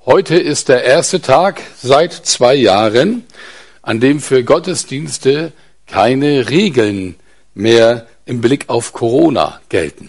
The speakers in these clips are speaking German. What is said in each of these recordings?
Heute ist der erste Tag seit 2 Jahren, an dem für Gottesdienste keine Regeln mehr im Blick auf Corona gelten.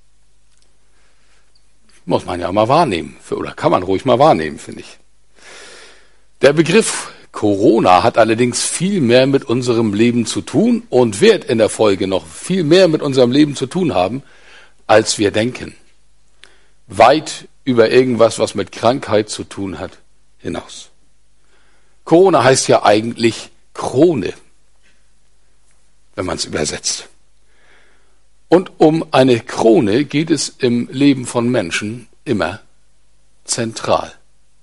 Muss man ja mal wahrnehmen, oder kann man ruhig mal wahrnehmen, finde ich. Der Begriff Corona hat allerdings viel mehr mit unserem Leben zu tun und wird in der Folge noch viel mehr mit unserem Leben zu tun haben, als wir denken. Weit über irgendwas, was mit Krankheit zu tun hat, hinaus. Corona heißt ja eigentlich Krone, wenn man es übersetzt. Und um eine Krone geht es im Leben von Menschen immer zentral.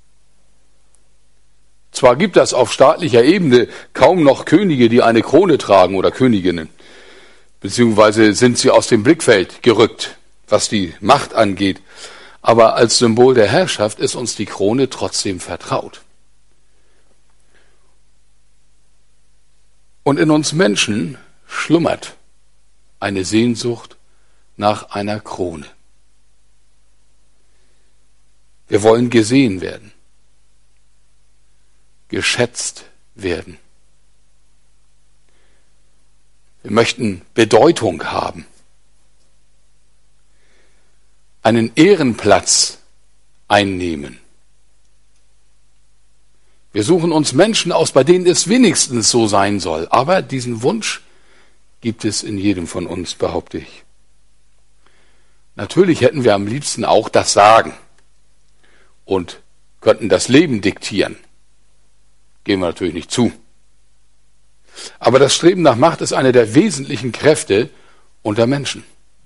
Zwar gibt es auf staatlicher Ebene kaum noch Könige, die eine Krone tragen oder Königinnen, beziehungsweise sind sie aus dem Blickfeld gerückt, was die Macht angeht. Aber als Symbol der Herrschaft ist uns die Krone trotzdem vertraut. Und in uns Menschen schlummert eine Sehnsucht nach einer Krone. Wir wollen gesehen werden, geschätzt werden. Wir möchten Bedeutung haben. Einen Ehrenplatz einnehmen. Wir suchen uns Menschen aus, bei denen es wenigstens so sein soll. Aber diesen Wunsch gibt es in jedem von uns, behaupte ich. Natürlich hätten wir am liebsten auch das Sagen und könnten das Leben diktieren. Geben wir natürlich nicht zu. Aber das Streben nach Macht ist eine der wesentlichen Kräfte unter Menschen.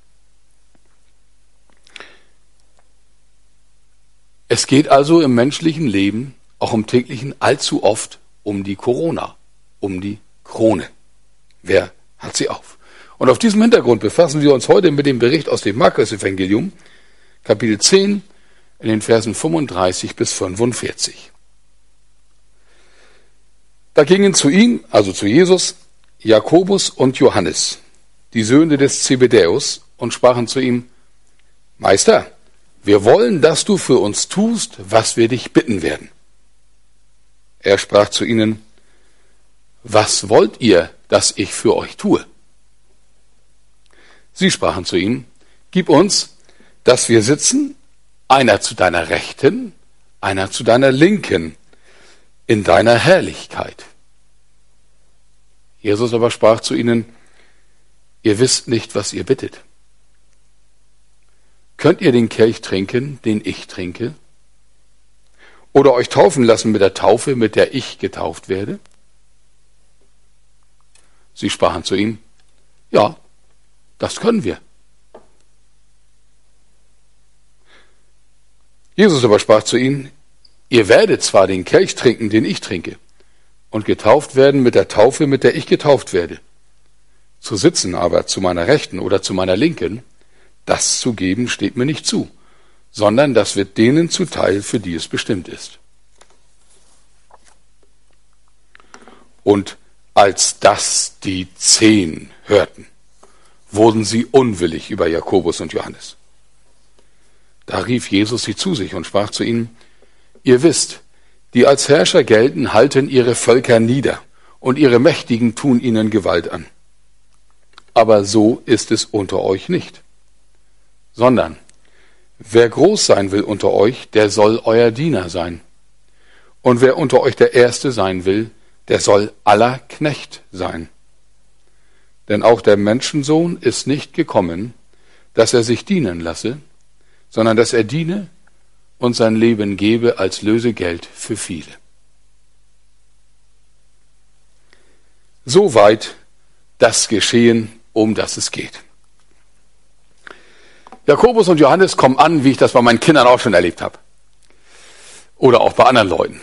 Es geht also im menschlichen Leben, auch im täglichen, allzu oft um die Corona, um die Krone. Wer hat sie auf? Und auf diesem Hintergrund befassen wir uns heute mit dem Bericht aus dem Markus-Evangelium, Kapitel 10, in den Versen 35 bis 45. Da gingen zu ihm, also zu Jesus, Jakobus und Johannes, die Söhne des Zebedäus, und sprachen zu ihm: Meister, wir wollen, dass du für uns tust, was wir dich bitten werden. Er sprach zu ihnen: Was wollt ihr, dass ich für euch tue? Sie sprachen zu ihm: Gib uns, dass wir sitzen, einer zu deiner Rechten, einer zu deiner Linken, in deiner Herrlichkeit. Jesus aber sprach zu ihnen: Ihr wisst nicht, was ihr bittet. Könnt ihr den Kelch trinken, den ich trinke? Oder euch taufen lassen mit der Taufe, mit der ich getauft werde? Sie sprachen zu ihm: Ja, das können wir. Jesus aber sprach zu ihnen: Ihr werdet zwar den Kelch trinken, den ich trinke, und getauft werden mit der Taufe, mit der ich getauft werde. Zu sitzen aber zu meiner Rechten oder zu meiner Linken, das zu geben steht mir nicht zu, sondern das wird denen zuteil, für die es bestimmt ist. Und als das die 10 hörten, wurden sie unwillig über Jakobus und Johannes. Da rief Jesus sie zu sich und sprach zu ihnen: Ihr wisst, die als Herrscher gelten, halten ihre Völker nieder, und ihre Mächtigen tun ihnen Gewalt an. Aber so ist es unter euch nicht. Sondern wer groß sein will unter euch, der soll euer Diener sein. Und wer unter euch der Erste sein will, der soll aller Knecht sein. Denn auch der Menschensohn ist nicht gekommen, dass er sich dienen lasse, sondern dass er diene und sein Leben gebe als Lösegeld für viele. Soweit das Geschehen, um das es geht. Jakobus und Johannes kommen an, wie ich das bei meinen Kindern auch schon erlebt habe. Oder auch bei anderen Leuten.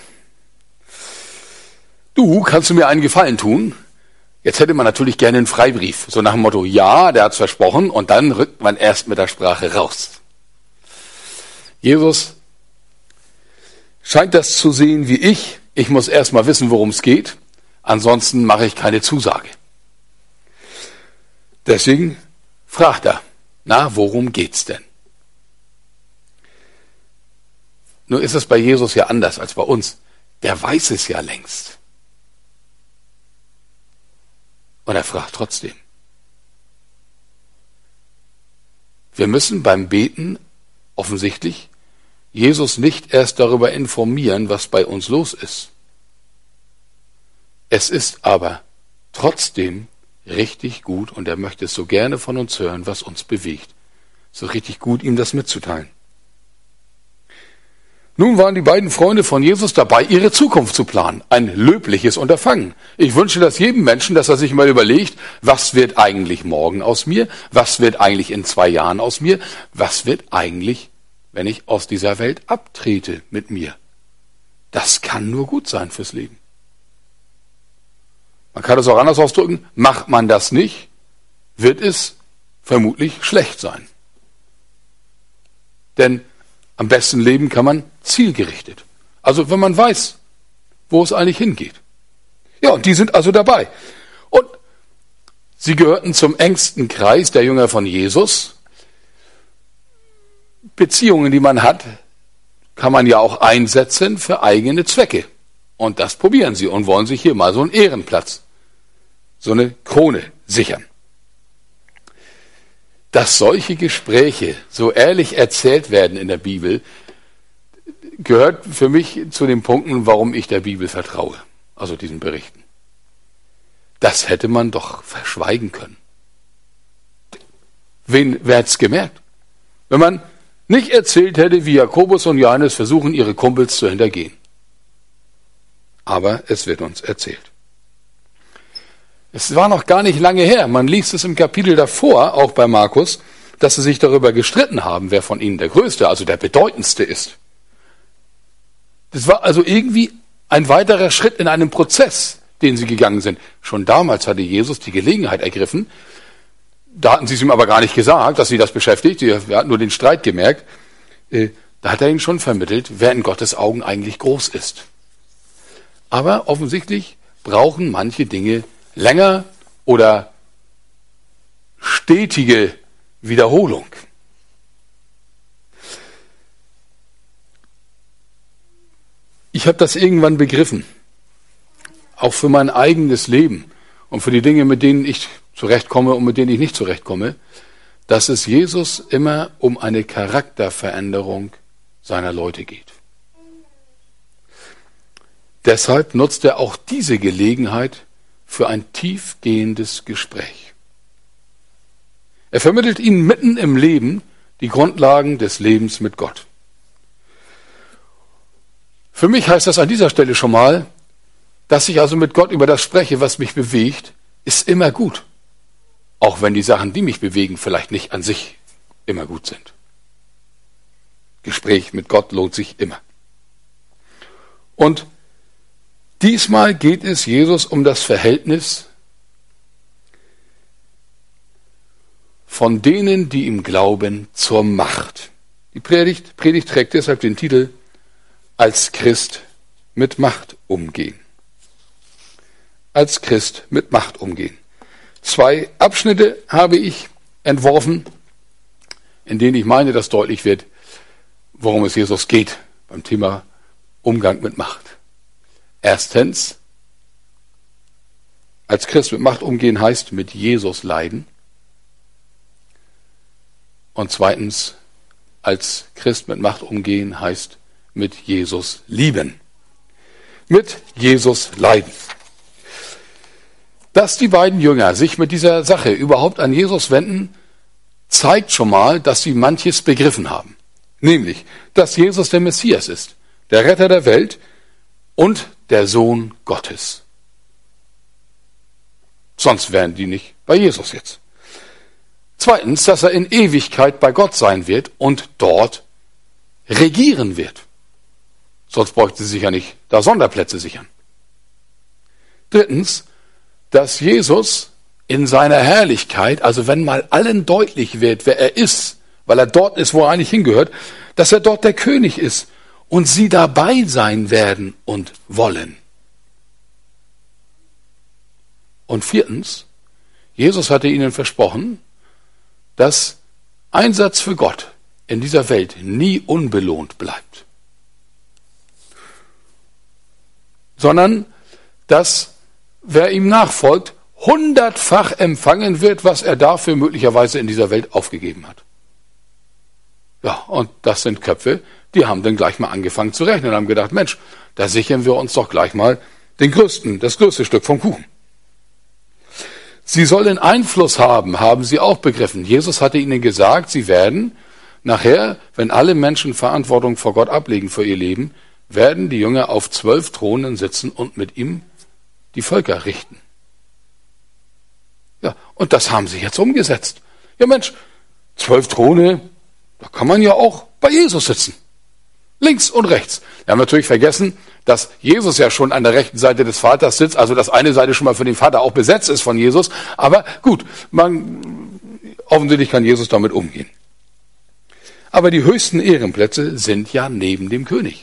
Du, kannst du mir einen Gefallen tun? Jetzt hätte man natürlich gerne einen Freibrief. So nach dem Motto: Ja, der hat's versprochen, und dann rückt man erst mit der Sprache raus. Jesus scheint das zu sehen wie ich. Ich muss erst mal wissen, worum es geht. Ansonsten mache ich keine Zusage. Deswegen fragt er: Na, worum geht's denn? Nur ist es bei Jesus ja anders als bei uns. Der weiß es ja längst. Und er fragt trotzdem. Wir müssen beim Beten offensichtlich Jesus nicht erst darüber informieren, was bei uns los ist. Es ist aber trotzdem richtig gut, und er möchte es so gerne von uns hören, was uns bewegt. So richtig gut, ihm das mitzuteilen. Nun waren die beiden Freunde von Jesus dabei, ihre Zukunft zu planen. Ein löbliches Unterfangen. Ich wünsche das jedem Menschen, dass er sich mal überlegt, was wird eigentlich morgen aus mir? Was wird eigentlich in 2 Jahren aus mir? Was wird eigentlich, wenn ich aus dieser Welt abtrete mit mir? Das kann nur gut sein fürs Leben. Man kann es auch anders ausdrücken. Macht man das nicht, wird es vermutlich schlecht sein. Denn am besten leben kann man zielgerichtet. Also wenn man weiß, wo es eigentlich hingeht. Ja, und die sind also dabei. Und sie gehörten zum engsten Kreis der Jünger von Jesus. Beziehungen, die man hat, kann man ja auch einsetzen für eigene Zwecke. Und das probieren sie und wollen sich hier mal so einen Ehrenplatz, so eine Krone sichern. Dass solche Gespräche so ehrlich erzählt werden in der Bibel, gehört für mich zu den Punkten, warum ich der Bibel vertraue, also diesen Berichten. Das hätte man doch verschweigen können. Wer hat's gemerkt? Wenn man nicht erzählt hätte, wie Jakobus und Johannes versuchen, ihre Kumpels zu hintergehen. Aber es wird uns erzählt. Es war noch gar nicht lange her, man liest es im Kapitel davor, auch bei Markus, dass sie sich darüber gestritten haben, wer von ihnen der Größte, also der Bedeutendste ist. Das war also irgendwie ein weiterer Schritt in einem Prozess, den sie gegangen sind. Schon damals hatte Jesus die Gelegenheit ergriffen, da hatten sie es ihm aber gar nicht gesagt, dass sie das beschäftigt, wir hatten nur den Streit gemerkt, da hat er ihnen schon vermittelt, wer in Gottes Augen eigentlich groß ist. Aber offensichtlich brauchen manche Dinge länger oder stetige Wiederholung. Ich habe das irgendwann begriffen, auch für mein eigenes Leben und für die Dinge, mit denen ich zurechtkomme und mit denen ich nicht zurechtkomme, dass es Jesus immer um eine Charakterveränderung seiner Leute geht. Deshalb nutzt er auch diese Gelegenheit für ein tiefgehendes Gespräch. Er vermittelt ihnen mitten im Leben die Grundlagen des Lebens mit Gott. Für mich heißt das an dieser Stelle schon mal, dass ich also mit Gott über das spreche, was mich bewegt, ist immer gut. Auch wenn die Sachen, die mich bewegen, vielleicht nicht an sich immer gut sind. Gespräch mit Gott lohnt sich immer. Und diesmal geht es Jesus um das Verhältnis von denen, die ihm glauben, zur Macht. Die Predigt trägt deshalb den Titel Als Christ mit Macht umgehen. Als Christ mit Macht umgehen. 2 Abschnitte habe ich entworfen, in denen ich meine, dass deutlich wird, worum es Jesus geht beim Thema Umgang mit Macht. Erstens, als Christ mit Macht umgehen heißt mit Jesus leiden. Und zweitens, als Christ mit Macht umgehen heißt mit Jesus lieben. Mit Jesus leiden. Dass die beiden Jünger sich mit dieser Sache überhaupt an Jesus wenden, zeigt schon mal, dass sie manches begriffen haben. Nämlich, dass Jesus der Messias ist, der Retter der Welt und der Sohn Gottes. Sonst wären die nicht bei Jesus jetzt. Zweitens, dass er in Ewigkeit bei Gott sein wird und dort regieren wird. Sonst bräuchte sie sich ja nicht da Sonderplätze sichern. Drittens, dass Jesus in seiner Herrlichkeit, also wenn mal allen deutlich wird, wer er ist, weil er dort ist, wo er eigentlich hingehört, dass er dort der König ist und sie dabei sein werden und wollen. Und viertens, Jesus hatte ihnen versprochen, dass Einsatz für Gott in dieser Welt nie unbelohnt bleibt. sondern dass wer ihm nachfolgt, 100-fach empfangen wird, was er dafür möglicherweise in dieser Welt aufgegeben hat. Ja, und das sind Köpfe, die haben dann gleich mal angefangen zu rechnen und haben gedacht, Mensch, da sichern wir uns doch gleich mal das größte Stück vom Kuchen. Sie sollen Einfluss haben, haben sie auch begriffen. Jesus hatte ihnen gesagt, sie werden nachher, wenn alle Menschen Verantwortung vor Gott ablegen für ihr Leben, werden die Jünger auf 12 Thronen sitzen und mit ihm die Völker richten. Ja, und das haben sie jetzt umgesetzt. Ja Mensch, 12 Throne, da kann man ja auch bei Jesus sitzen. Links und rechts. Wir haben natürlich vergessen, dass Jesus ja schon an der rechten Seite des Vaters sitzt, also dass eine Seite schon mal für den Vater auch besetzt ist von Jesus. Aber gut, offensichtlich kann Jesus damit umgehen. Aber die höchsten Ehrenplätze sind ja neben dem König.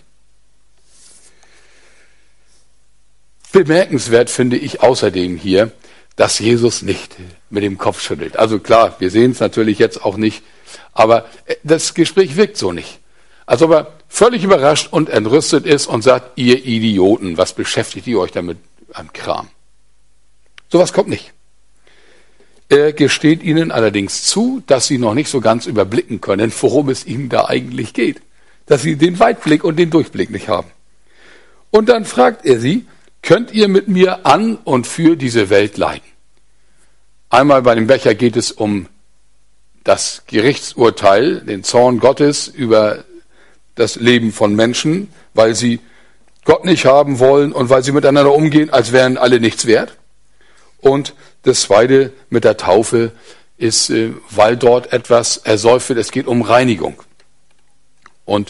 Bemerkenswert finde ich außerdem hier, dass Jesus nicht mit dem Kopf schüttelt. Also klar, wir sehen es natürlich jetzt auch nicht, aber das Gespräch wirkt so nicht. Als ob er völlig überrascht und entrüstet ist und sagt, ihr Idioten, was beschäftigt ihr euch damit am Kram? Sowas kommt nicht. Er gesteht ihnen allerdings zu, dass sie noch nicht so ganz überblicken können, worum es ihnen da eigentlich geht. Dass sie den Weitblick und den Durchblick nicht haben. Und dann fragt er sie, könnt ihr mit mir an und für diese Welt leiden? Einmal bei dem Becher geht es um das Gerichtsurteil, den Zorn Gottes über das Leben von Menschen, weil sie Gott nicht haben wollen und weil sie miteinander umgehen, als wären alle nichts wert. Und das Zweite mit der Taufe ist, weil dort etwas ersäuft wird, es geht um Reinigung. Und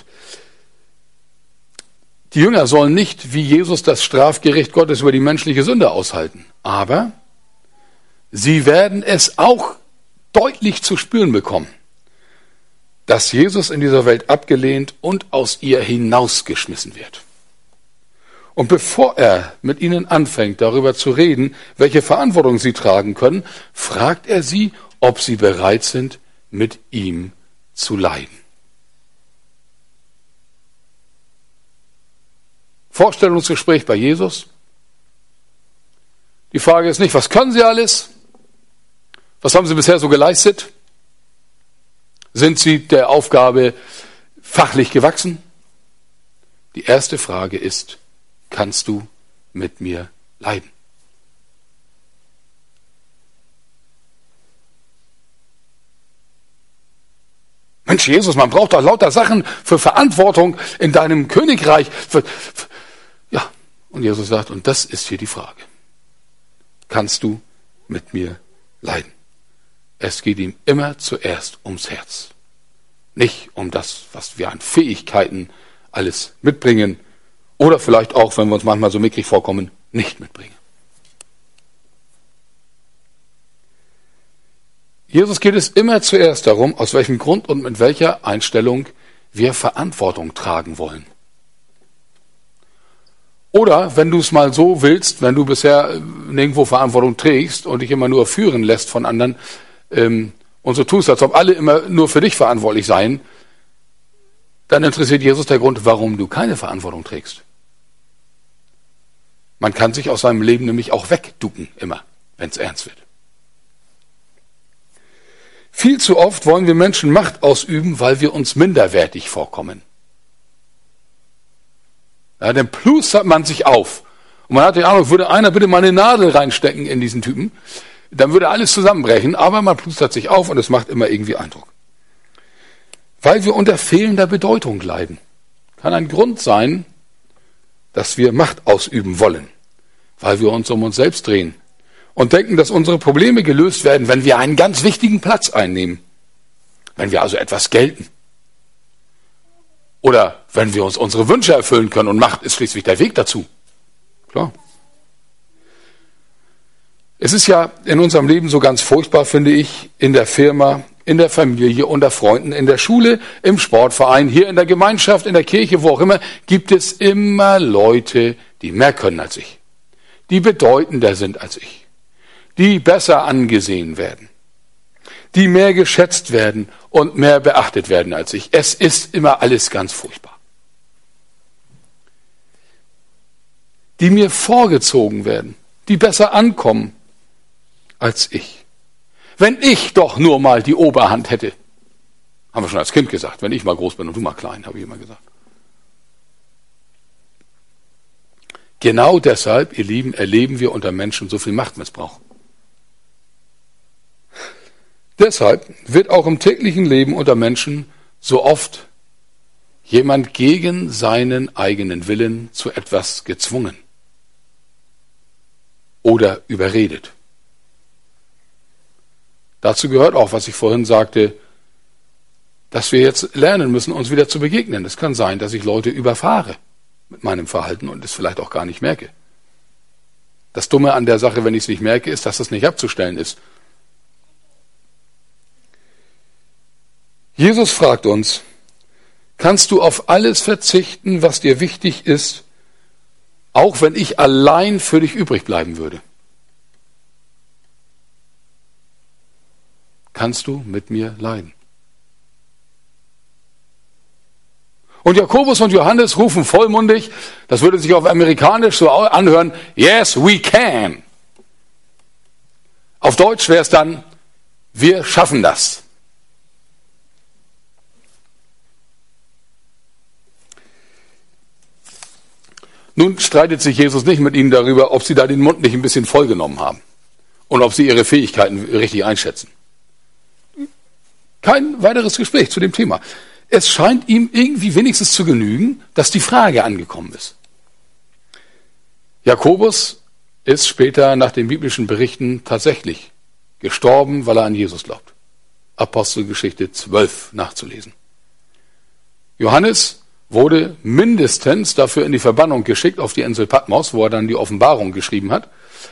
die Jünger sollen nicht wie Jesus das Strafgericht Gottes über die menschliche Sünde aushalten. Aber sie werden es auch deutlich zu spüren bekommen, dass Jesus in dieser Welt abgelehnt und aus ihr hinausgeschmissen wird. Und bevor er mit ihnen anfängt, darüber zu reden, welche Verantwortung sie tragen können, fragt er sie, ob sie bereit sind, mit ihm zu leiden. Vorstellungsgespräch bei Jesus. Die Frage ist nicht, was können Sie alles? Was haben Sie bisher so geleistet? Sind Sie der Aufgabe fachlich gewachsen? Die erste Frage ist, kannst du mit mir leiden? Mensch, Jesus, man braucht doch lauter Sachen für Verantwortung in deinem Königreich. Ja, und Jesus sagt, und das ist hier die Frage. Kannst du mit mir leiden? Es geht ihm immer zuerst ums Herz. Nicht um das, was wir an Fähigkeiten alles mitbringen oder vielleicht auch, wenn wir uns manchmal so mickrig vorkommen, nicht mitbringen. Jesus geht es immer zuerst darum, aus welchem Grund und mit welcher Einstellung wir Verantwortung tragen wollen. Oder, wenn du es mal so willst, wenn du bisher nirgendwo Verantwortung trägst und dich immer nur führen lässt von anderen und so tust, als ob alle immer nur für dich verantwortlich seien, dann interessiert Jesus der Grund, warum du keine Verantwortung trägst. Man kann sich aus seinem Leben nämlich auch wegducken, immer, wenn es ernst wird. Viel zu oft wollen wir Menschen Macht ausüben, weil wir uns minderwertig vorkommen. Ja, dann plustert man sich auf. Und man hat die Ahnung, würde einer bitte mal eine Nadel reinstecken in diesen Typen, dann würde alles zusammenbrechen, aber man plustert sich auf und es macht immer irgendwie Eindruck. Weil wir unter fehlender Bedeutung leiden. Kann ein Grund sein, dass wir Macht ausüben wollen, weil wir uns um uns selbst drehen und denken, dass unsere Probleme gelöst werden, wenn wir einen ganz wichtigen Platz einnehmen, wenn wir also etwas gelten. Oder wenn wir uns unsere Wünsche erfüllen können und Macht ist schließlich der Weg dazu. Klar. Es ist ja in unserem Leben so ganz furchtbar, finde ich, in der Firma, in der Familie, unter Freunden, in der Schule, im Sportverein, hier in der Gemeinschaft, in der Kirche, wo auch immer, gibt es immer Leute, die mehr können als ich, die bedeutender sind als ich, die besser angesehen werden, die mehr geschätzt werden und mehr beachtet werden als ich. Es ist immer alles ganz furchtbar. die mir vorgezogen werden, die besser ankommen als ich. Wenn ich doch nur mal die Oberhand hätte. Haben wir schon als Kind gesagt, wenn ich mal groß bin und du mal klein, habe ich immer gesagt. Genau deshalb, ihr Lieben, erleben wir unter Menschen so viel Machtmissbrauch. Deshalb wird auch im täglichen Leben unter Menschen so oft jemand gegen seinen eigenen Willen zu etwas gezwungen oder überredet. Dazu gehört auch, was ich vorhin sagte, dass wir jetzt lernen müssen, uns wieder zu begegnen. Es kann sein, dass ich Leute überfahre mit meinem Verhalten und es vielleicht auch gar nicht merke. Das Dumme an der Sache, wenn ich es nicht merke, ist, dass es nicht abzustellen ist. Jesus fragt uns, kannst du auf alles verzichten, was dir wichtig ist, auch wenn ich allein für dich übrig bleiben würde? Kannst du mit mir leiden? Und Jakobus und Johannes rufen vollmundig, das würde sich auf amerikanisch so anhören, yes, we can. Auf Deutsch wäre es dann, wir schaffen das. Nun streitet sich Jesus nicht mit ihnen darüber, ob sie da den Mund nicht ein bisschen vollgenommen haben und ob sie ihre Fähigkeiten richtig einschätzen. Kein weiteres Gespräch zu dem Thema. Es scheint ihm irgendwie wenigstens zu genügen, dass die Frage angekommen ist. Jakobus ist später nach den biblischen Berichten tatsächlich gestorben, weil er an Jesus glaubt. Apostelgeschichte 12 nachzulesen. Johannes wurde mindestens dafür in die Verbannung geschickt auf die Insel Patmos, wo er dann die Offenbarung geschrieben hat.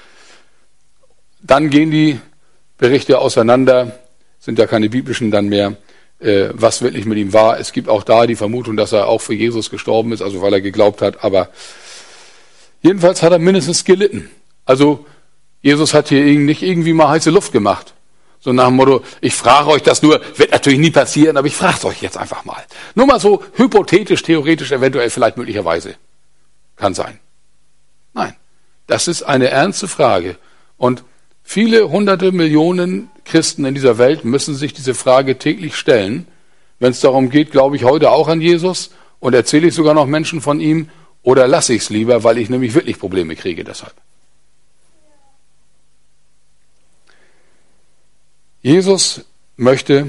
Dann gehen die Berichte auseinander, sind ja keine biblischen dann mehr, was wirklich mit ihm war. Es gibt auch da die Vermutung, dass er auch für Jesus gestorben ist, also weil er geglaubt hat, aber jedenfalls hat er mindestens gelitten. Also Jesus hat hier nicht irgendwie mal heiße Luft gemacht. So nach dem Motto, ich frage euch das nur, wird natürlich nie passieren, aber ich frage es euch jetzt einfach mal. Nur mal so hypothetisch, theoretisch, eventuell, vielleicht möglicherweise. Kann sein. Nein, das ist eine ernste Frage. Und viele hunderte Millionen Christen in dieser Welt müssen sich diese Frage täglich stellen, wenn es darum geht, glaube ich heute auch an Jesus und erzähle ich sogar noch Menschen von ihm oder lasse ich es lieber, weil ich nämlich wirklich Probleme kriege deshalb. Jesus möchte,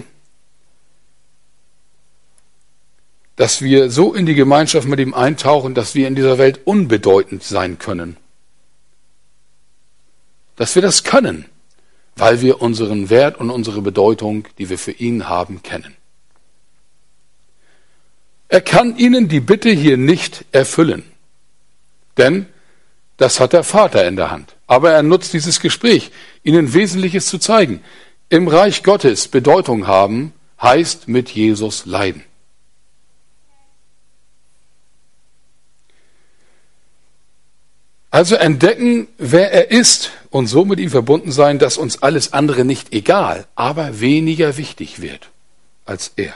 dass wir so in die Gemeinschaft mit ihm eintauchen, dass wir in dieser Welt unbedeutend sein können. Dass wir das können, weil wir unseren Wert und unsere Bedeutung, die wir für ihn haben, kennen. Er kann ihnen die Bitte hier nicht erfüllen, denn das hat der Vater in der Hand. Aber er nutzt dieses Gespräch, ihnen Wesentliches zu zeigen. Im Reich Gottes Bedeutung haben, heißt mit Jesus leiden. Also entdecken, wer er ist und so mit ihm verbunden sein, dass uns alles andere nicht egal, aber weniger wichtig wird als er.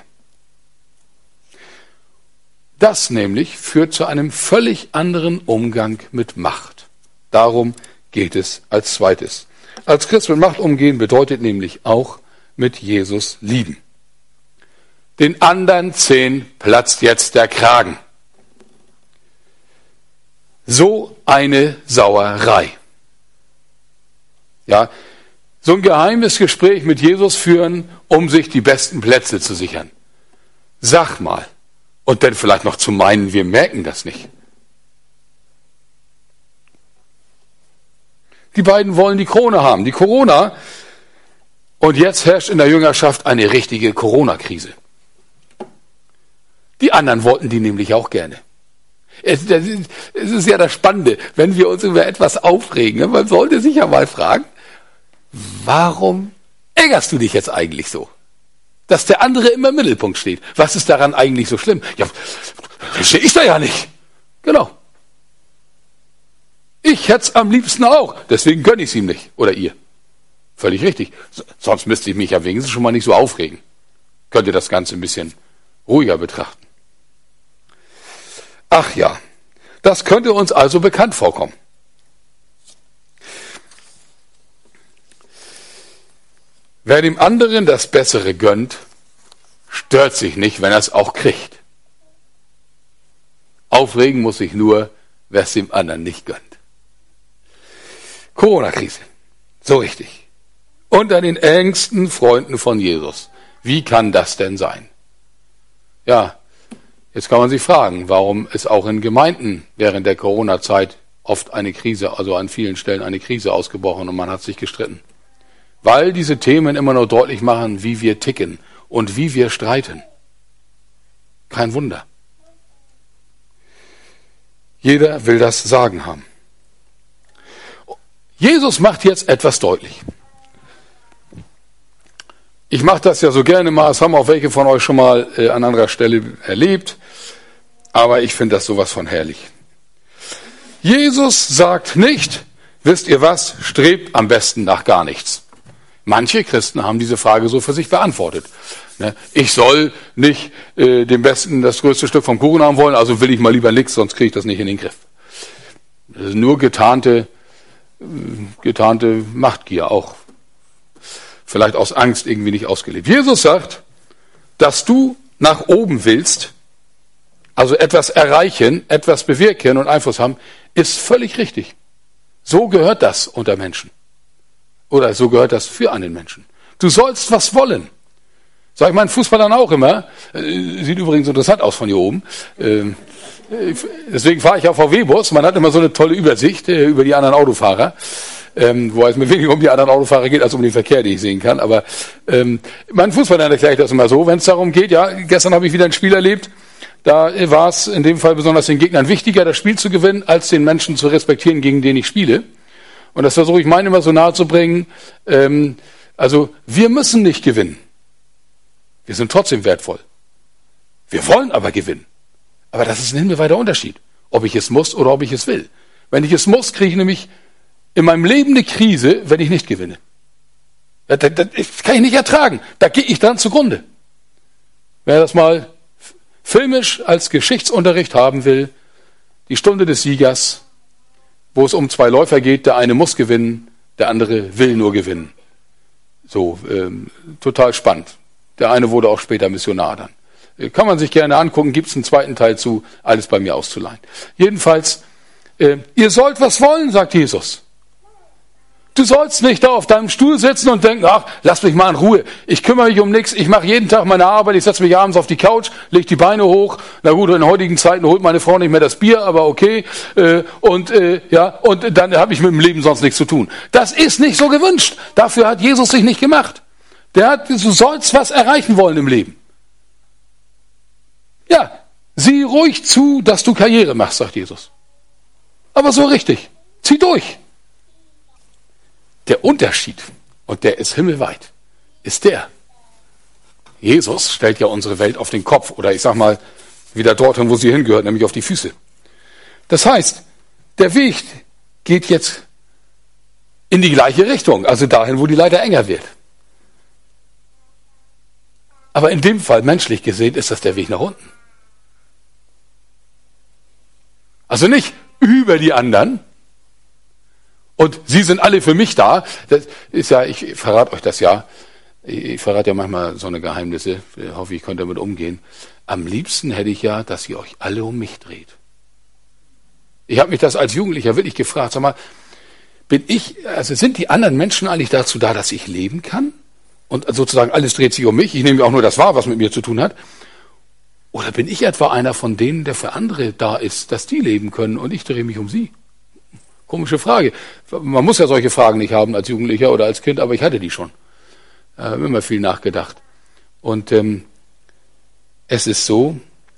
Das nämlich führt zu einem völlig anderen Umgang mit Macht. Darum geht es als zweites. Als Christ mit Macht umgehen bedeutet nämlich auch mit Jesus lieben. Den anderen 10 platzt jetzt der Kragen. So eine Sauerei. Ja, so ein geheimes Gespräch mit Jesus führen, um sich die besten Plätze zu sichern. Sag mal. Und dann vielleicht noch zu meinen, wir merken das nicht. Die beiden wollen die Krone haben, die Corona. Und jetzt herrscht in der Jüngerschaft eine richtige Corona-Krise. Die anderen wollten die nämlich auch gerne. Es ist ja das Spannende, wenn wir uns über etwas aufregen. Man sollte sich ja mal fragen, warum ärgerst du dich jetzt eigentlich so? Dass der andere immer im Mittelpunkt steht. Was ist daran eigentlich so schlimm? Ja, verstehe ich da ja nicht. Genau. Ich hätte es am liebsten auch. Deswegen gönne ich es ihm nicht. Oder ihr. Völlig richtig. Sonst müsste ich mich ja wenigstens schon mal nicht so aufregen. Könnt ihr das Ganze ein bisschen ruhiger betrachten. Ach ja, Das könnte uns also bekannt vorkommen. Wer dem anderen das Bessere gönnt, stört sich nicht, wenn er es auch kriegt. Aufregen muss sich nur, wer es dem anderen nicht gönnt. Corona-Krise, so richtig. Unter den engsten Freunden von Jesus. Wie kann das denn sein? Ja, jetzt kann man sich fragen, warum ist auch in Gemeinden während der Corona-Zeit oft eine Krise, also an vielen Stellen eine Krise ausgebrochen und man hat sich gestritten. Weil diese Themen immer nur deutlich machen, wie wir ticken und wie wir streiten. Kein Wunder. Jeder will das Sagen haben. Jesus macht jetzt etwas deutlich. Ich mache das ja so gerne mal, das haben auch welche von euch schon mal an anderer Stelle erlebt, aber ich finde das sowas von herrlich. Jesus sagt nicht, wisst ihr was, strebt am besten nach gar nichts. Manche Christen haben diese Frage so für sich beantwortet. Ich soll nicht dem Besten das größte Stück vom Kuchen haben wollen, also will ich mal lieber nichts, sonst kriege ich das nicht in den Griff. Das ist nur getarnte Machtgier, auch vielleicht aus Angst irgendwie nicht ausgelebt. Jesus sagt, dass du nach oben willst, also etwas erreichen, etwas bewirken und Einfluss haben, ist völlig richtig. So gehört das unter Menschen. Oder so gehört das für einen Menschen. Du sollst was wollen. Sag ich meinen Fußballern auch immer. Sieht übrigens interessant aus von hier oben. Deswegen fahre ich auf VW-Bus. Man hat immer so eine tolle Übersicht über die anderen Autofahrer. Wo es mir weniger um die anderen Autofahrer geht, als um den Verkehr, den ich sehen kann. Aber meinen Fußballern erkläre ich das immer so. Wenn es darum geht, ja, gestern habe ich wieder ein Spiel erlebt, da war es in dem Fall besonders den Gegnern wichtiger, das Spiel zu gewinnen, als den Menschen zu respektieren, gegen den ich spiele. Und das versuche ich meinen immer so nahe zu bringen. Also wir müssen nicht gewinnen. Wir sind trotzdem wertvoll. Wir wollen aber gewinnen. Aber das ist ein himmelweiter Unterschied, ob ich es muss oder ob ich es will. Wenn ich es muss, kriege ich nämlich in meinem Leben eine Krise, wenn ich nicht gewinne. Das kann ich nicht ertragen. Da gehe ich dann zugrunde. Wer das mal filmisch als Geschichtsunterricht haben will, die Stunde des Siegers, wo es um zwei Läufer geht, der eine muss gewinnen, der andere will nur gewinnen. So, total spannend. Der eine wurde auch später Missionar dann. Kann man sich gerne angucken, gibt es einen zweiten Teil zu, alles bei mir auszuleihen. Jedenfalls, ihr sollt was wollen, sagt Jesus. Du sollst nicht da auf deinem Stuhl sitzen und denken, ach, lass mich mal in Ruhe. Ich kümmere mich um nichts. Ich mache jeden Tag meine Arbeit. Ich setze mich abends auf die Couch, lege die Beine hoch. Na gut, in heutigen Zeiten holt meine Frau nicht mehr das Bier, aber okay. Und dann habe ich mit dem Leben sonst nichts zu tun. Das ist nicht so gewünscht. Dafür hat Jesus sich nicht gemacht. Du sollst was erreichen wollen im Leben. Ja, sieh ruhig zu, dass du Karriere machst, sagt Jesus. Aber so richtig. Zieh durch. Der Unterschied, und der ist himmelweit, ist der. Jesus stellt ja unsere Welt auf den Kopf, oder ich sag mal, wieder dorthin, wo sie hingehört, nämlich auf die Füße. Das heißt, der Weg geht jetzt in die gleiche Richtung, also dahin, wo die Leiter enger wird. Aber in dem Fall, menschlich gesehen, ist das der Weg nach unten. Also nicht über die anderen, und sie sind alle für mich da. Das ist ja, ich verrate euch das ja. Ich verrate ja manchmal so eine Geheimnisse. Ich hoffe, ich könnt damit umgehen. Am liebsten hätte ich ja, dass ihr euch alle um mich dreht. Ich habe mich das als Jugendlicher wirklich gefragt. Sag mal, sind die anderen Menschen eigentlich dazu da, dass ich leben kann? Und sozusagen alles dreht sich um mich. Ich nehme auch nur das wahr, was mit mir zu tun hat. Oder bin ich etwa einer von denen, der für andere da ist, dass die leben können und ich drehe mich um sie? Komische Frage. Man muss ja solche Fragen nicht haben als Jugendlicher oder als Kind, aber ich hatte die schon. Ich habe immer viel nachgedacht. Und es ist so,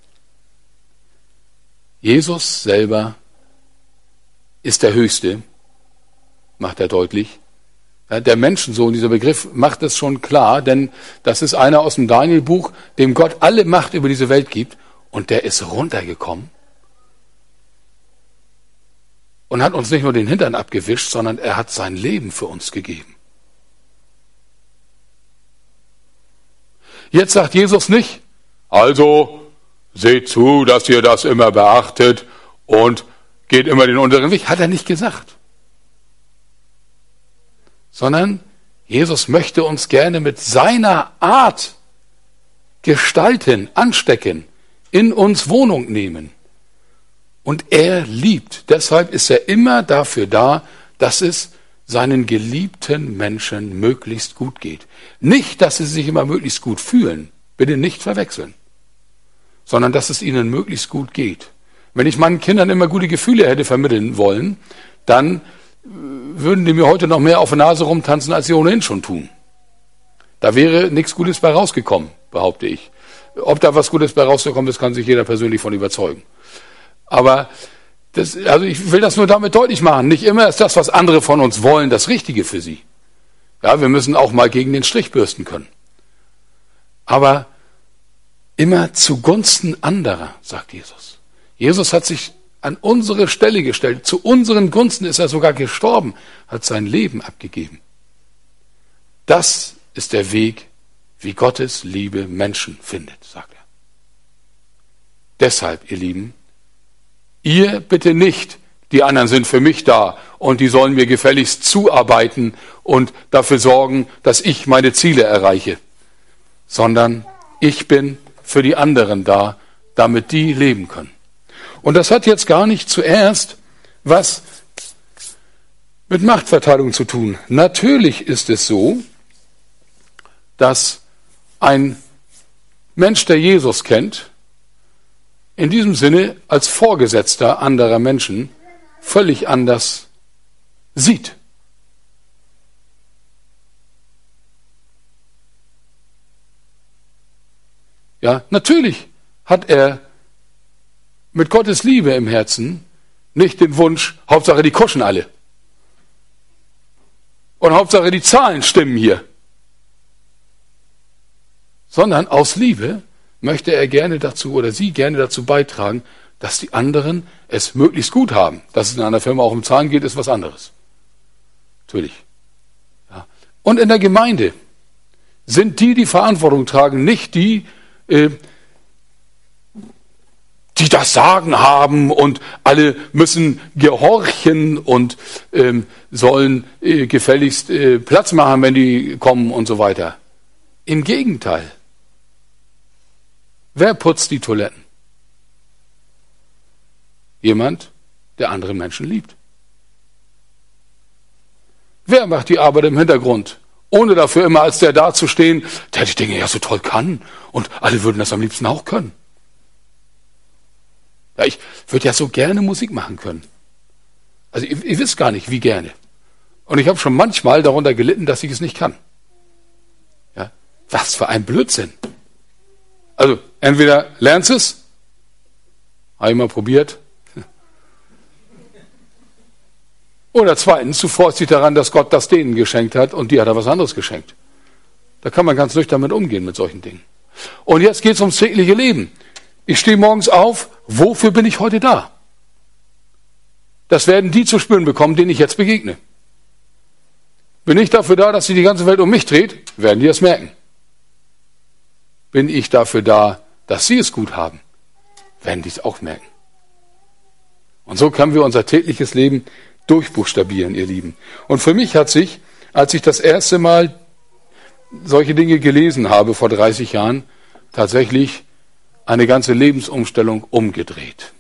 Jesus selber ist der Höchste, macht er deutlich. Ja, der Menschensohn, dieser Begriff, macht es schon klar, denn das ist einer aus dem Daniel-Buch, dem Gott alle Macht über diese Welt gibt, und der ist runtergekommen und hat uns nicht nur den Hintern abgewischt, sondern er hat sein Leben für uns gegeben. Jetzt sagt Jesus nicht, also seht zu, dass ihr das immer beachtet und geht immer den unteren Weg. Hat er nicht gesagt. Sondern Jesus möchte uns gerne mit seiner Art gestalten, anstecken, in uns Wohnung nehmen. Und er liebt. Deshalb ist er immer dafür da, dass es seinen geliebten Menschen möglichst gut geht. Nicht, dass sie sich immer möglichst gut fühlen. Bitte nicht verwechseln. Sondern, dass es ihnen möglichst gut geht. Wenn ich meinen Kindern immer gute Gefühle hätte vermitteln wollen, dann würden die mir heute noch mehr auf der Nase rumtanzen, als sie ohnehin schon tun. Da wäre nichts Gutes bei rausgekommen, behaupte ich. Ob da was Gutes bei rausgekommen ist, kann sich jeder persönlich von überzeugen. Aber also ich will das nur damit deutlich machen. Nicht immer ist das, was andere von uns wollen, das Richtige für sie. Ja, wir müssen auch mal gegen den Strich bürsten können. Aber immer zugunsten anderer, sagt Jesus. Jesus hat sich an unsere Stelle gestellt. Zu unseren Gunsten ist er sogar gestorben, hat sein Leben abgegeben. Das ist der Weg, wie Gottes Liebe Menschen findet, sagt er. Deshalb, ihr Lieben, ihr bitte nicht, die anderen sind für mich da und die sollen mir gefälligst zuarbeiten und dafür sorgen, dass ich meine Ziele erreiche, sondern ich bin für die anderen da, damit die leben können. Und das hat jetzt gar nicht zuerst was mit Machtverteilung zu tun. Natürlich ist es so, dass ein Mensch, der Jesus kennt, in diesem Sinne als Vorgesetzter anderer Menschen völlig anders sieht. Ja, natürlich hat er mit Gottes Liebe im Herzen nicht den Wunsch, Hauptsache die kuschen alle. Und Hauptsache die Zahlen stimmen hier. Sondern aus Liebe möchte er gerne dazu oder sie gerne dazu beitragen, dass die anderen es möglichst gut haben. Dass es in einer Firma auch um Zahlen geht, ist was anderes. Natürlich. Ja. Und in der Gemeinde sind die Verantwortung tragen, nicht die das Sagen haben und alle müssen gehorchen und sollen gefälligst Platz machen, wenn die kommen und so weiter. Im Gegenteil. Wer putzt die Toiletten? Jemand, der andere Menschen liebt. Wer macht die Arbeit im Hintergrund? Ohne dafür immer als der dazustehen, der die Dinge ja so toll kann und alle würden das am liebsten auch können. Ja, ich würde ja so gerne Musik machen können. Also ihr wisst gar nicht, wie gerne. Und ich habe schon manchmal darunter gelitten, dass ich es nicht kann. Ja, was für ein Blödsinn. Also entweder lernst es, habe ich mal probiert, oder zweitens, du freust dich daran, dass Gott das denen geschenkt hat und dir hat er was anderes geschenkt. Da kann man ganz nüchtern mit umgehen mit solchen Dingen. Und jetzt geht es ums tägliche Leben. Ich stehe morgens auf, wofür bin ich heute da? Das werden die zu spüren bekommen, denen ich jetzt begegne. Bin ich dafür da, dass sich die ganze Welt um mich dreht, werden die es merken. Bin ich dafür da, dass sie es gut haben, werden die es auch merken. Und so können wir unser tägliches Leben durchbuchstabieren, ihr Lieben. Und für mich hat sich, als ich das erste Mal solche Dinge gelesen habe vor 30 Jahren, tatsächlich eine ganze Lebensumstellung umgedreht.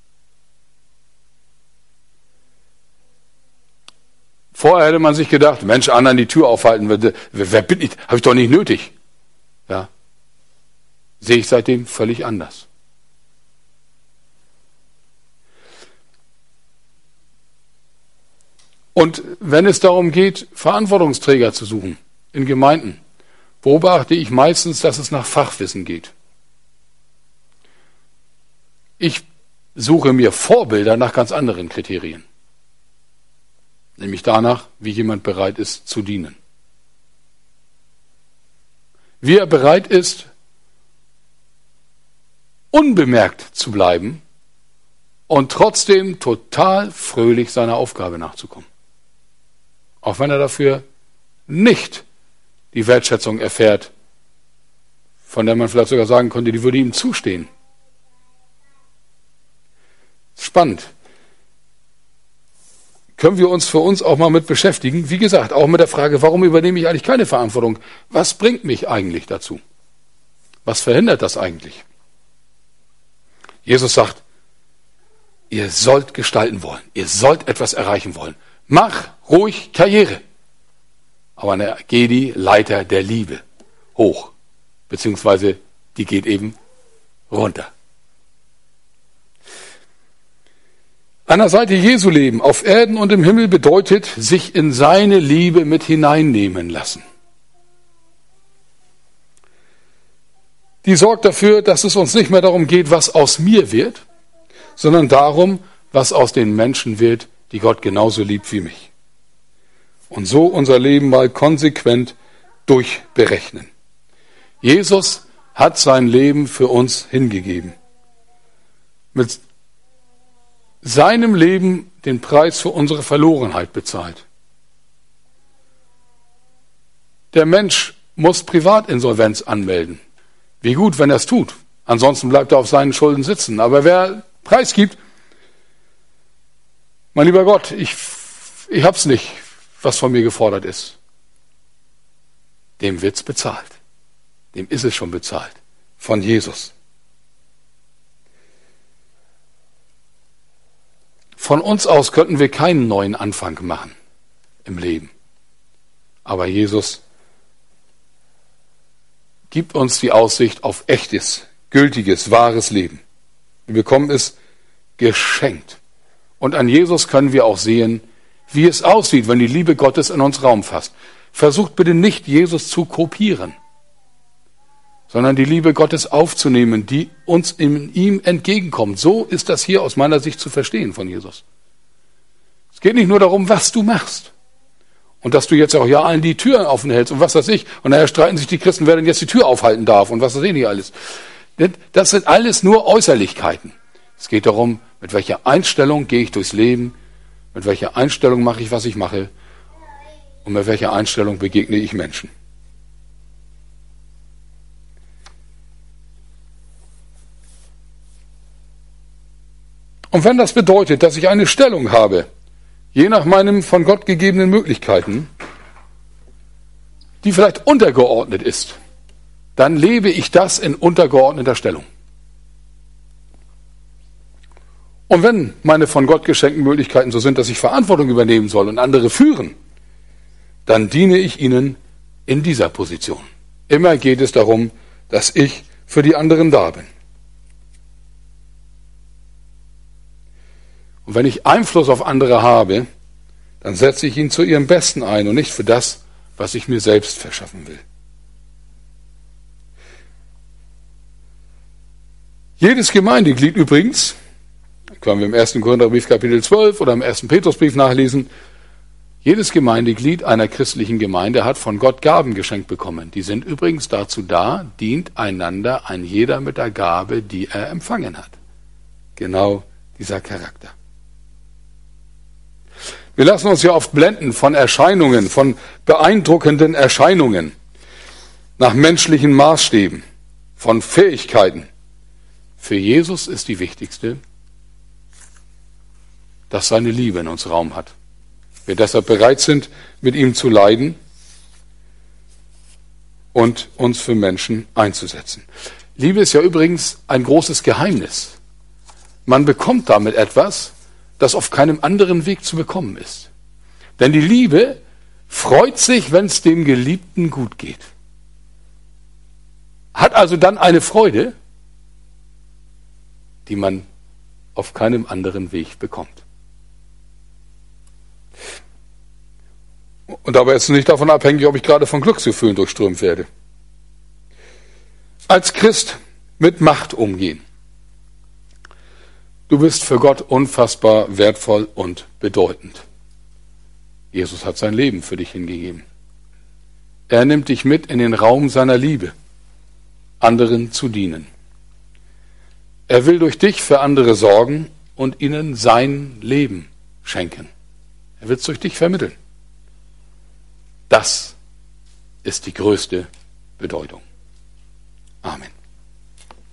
Vorher hätte man sich gedacht, Mensch, anderen die Tür aufhalten, wer bin ich? Habe ich doch nicht nötig. Ja. Sehe ich seitdem völlig anders. Und wenn es darum geht, Verantwortungsträger zu suchen in Gemeinden, beobachte ich meistens, dass es nach Fachwissen geht. Ich suche mir Vorbilder nach ganz anderen Kriterien. Nämlich danach, wie jemand bereit ist zu dienen. Wie er bereit ist, unbemerkt zu bleiben und trotzdem total fröhlich seiner Aufgabe nachzukommen. Auch wenn er dafür nicht die Wertschätzung erfährt, von der man vielleicht sogar sagen könnte, die würde ihm zustehen. Spannend. können wir uns für uns auch mal mit beschäftigen. Wie gesagt, auch mit der Frage, warum übernehme ich eigentlich keine Verantwortung? Was bringt mich eigentlich dazu? Was verhindert das eigentlich? Jesus sagt, ihr sollt gestalten wollen. Ihr sollt etwas erreichen wollen. Mach ruhig Karriere. Aber dann geh die Leiter der Liebe hoch. Beziehungsweise die geht eben runter. An der Seite Jesu leben, auf Erden und im Himmel, bedeutet, sich in seine Liebe mit hineinnehmen lassen. Die sorgt dafür, dass es uns nicht mehr darum geht, was aus mir wird, sondern darum, was aus den Menschen wird, die Gott genauso liebt wie mich. Und so unser Leben mal konsequent durchberechnen. Jesus hat sein Leben für uns hingegeben. Mit seinem Leben den Preis für unsere Verlorenheit bezahlt. Der Mensch muss Privatinsolvenz anmelden. Wie gut, wenn er es tut. Ansonsten bleibt er auf seinen Schulden sitzen. Aber wer preisgibt, mein lieber Gott, ich hab's nicht, was von mir gefordert ist. Dem wird's bezahlt. Dem ist es schon bezahlt. Von Jesus. Von uns aus könnten wir keinen neuen Anfang machen im Leben. Aber Jesus gibt uns die Aussicht auf echtes, gültiges, wahres Leben. Wir bekommen es geschenkt. Und an Jesus können wir auch sehen, wie es aussieht, wenn die Liebe Gottes in uns Raum fasst. Versucht bitte nicht, Jesus zu kopieren, sondern die Liebe Gottes aufzunehmen, die uns in ihm entgegenkommt. So ist das hier aus meiner Sicht zu verstehen von Jesus. Es geht nicht nur darum, was du machst. Und dass du jetzt auch ja allen die Türen offen hältst und was weiß ich. Und nachher streiten sich die Christen, wer denn jetzt die Tür aufhalten darf und was weiß ich nicht alles. Das sind alles nur Äußerlichkeiten. Es geht darum, mit welcher Einstellung gehe ich durchs Leben, mit welcher Einstellung mache ich, was ich mache und mit welcher Einstellung begegne ich Menschen. Und wenn das bedeutet, dass ich eine Stellung habe, je nach meinen von Gott gegebenen Möglichkeiten, die vielleicht untergeordnet ist, dann lebe ich das in untergeordneter Stellung. Und wenn meine von Gott geschenkten Möglichkeiten so sind, dass ich Verantwortung übernehmen soll und andere führen, dann diene ich ihnen in dieser Position. Immer geht es darum, dass ich für die anderen da bin. Und wenn ich Einfluss auf andere habe, dann setze ich ihn zu ihrem Besten ein und nicht für das, was ich mir selbst verschaffen will. Jedes Gemeindeglied übrigens, können wir im 1. Korintherbrief Kapitel 12 oder im 1. Petrusbrief nachlesen, jedes Gemeindeglied einer christlichen Gemeinde hat von Gott Gaben geschenkt bekommen. Die sind übrigens dazu da, dient einander ein jeder mit der Gabe, die er empfangen hat. Genau dieser Charakter. Wir lassen uns ja oft blenden von Erscheinungen, von beeindruckenden Erscheinungen, nach menschlichen Maßstäben, von Fähigkeiten. Für Jesus ist die wichtigste, dass seine Liebe in uns Raum hat. Wir deshalb bereit sind, mit ihm zu leiden und uns für Menschen einzusetzen. Liebe ist ja übrigens ein großes Geheimnis. Man bekommt damit etwas, das auf keinem anderen Weg zu bekommen ist. Denn die Liebe freut sich, wenn es dem Geliebten gut geht. Hat also dann eine Freude, die man auf keinem anderen Weg bekommt. Und dabei ist es nicht davon abhängig, ob ich gerade von Glücksgefühlen durchströmt werde. Als Christ mit Macht umgehen. Du bist für Gott unfassbar wertvoll und bedeutend. Jesus hat sein Leben für dich hingegeben. Er nimmt dich mit in den Raum seiner Liebe, anderen zu dienen. Er will durch dich für andere sorgen und ihnen sein Leben schenken. Er wird es durch dich vermitteln. Das ist die größte Bedeutung. Amen.